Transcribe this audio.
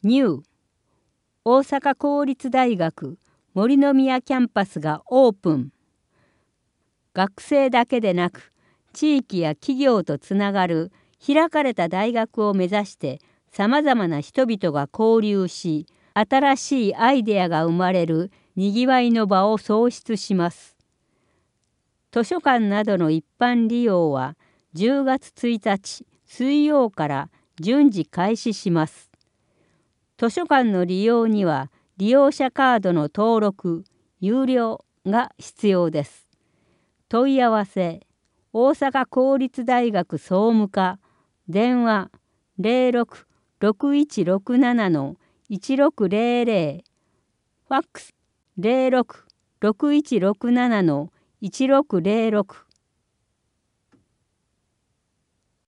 ニュー大阪公立大学森の宮キャンパスがオープン。学生だけでなく地域や企業とつながる開かれた大学を目指してさまざまな人々が交流し、新しいアイデアが生まれるにぎわいの場を創出します。図書館などの一般利用は10月1日水曜から順次開始します。図書館の利用には利用者カードの登録、有料が必要です。問い合わせ、大阪公立大学総務課、電話06-6167-1600、ファックス06-6167-1606